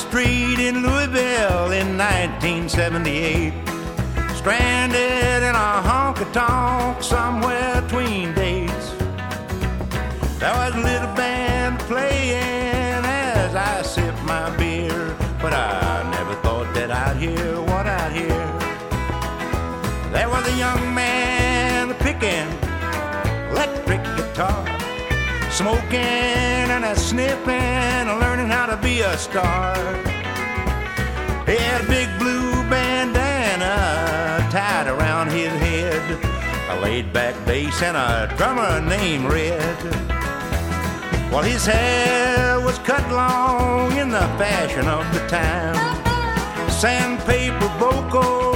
street in Louisville in 1978. Stranded in a honky-tonk somewhere between dates. There was a little band playing as I sipped my beer, but I never thought that I'd hear what I'd hear. There was a young man picking electric guitar, smoking and a sniffing, learning how to be a star. He had a big blue bandana tied around his head, a laid-back bass and a drummer named Red. Well, his hair was cut long in the fashion of the time, sandpaper vocals